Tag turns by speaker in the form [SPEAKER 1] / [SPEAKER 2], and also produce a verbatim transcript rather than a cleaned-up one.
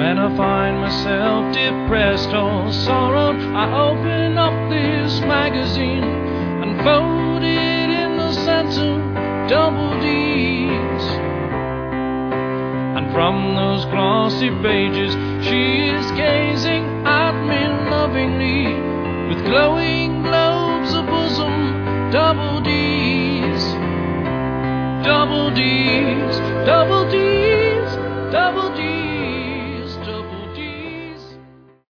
[SPEAKER 1] When I find myself depressed or sorrowed, I open up this magazine and fold it in the center, double D's. And from those glossy pages, she is gazing at me lovingly, with glowing globes of bosom, double D's, double D's, double D's.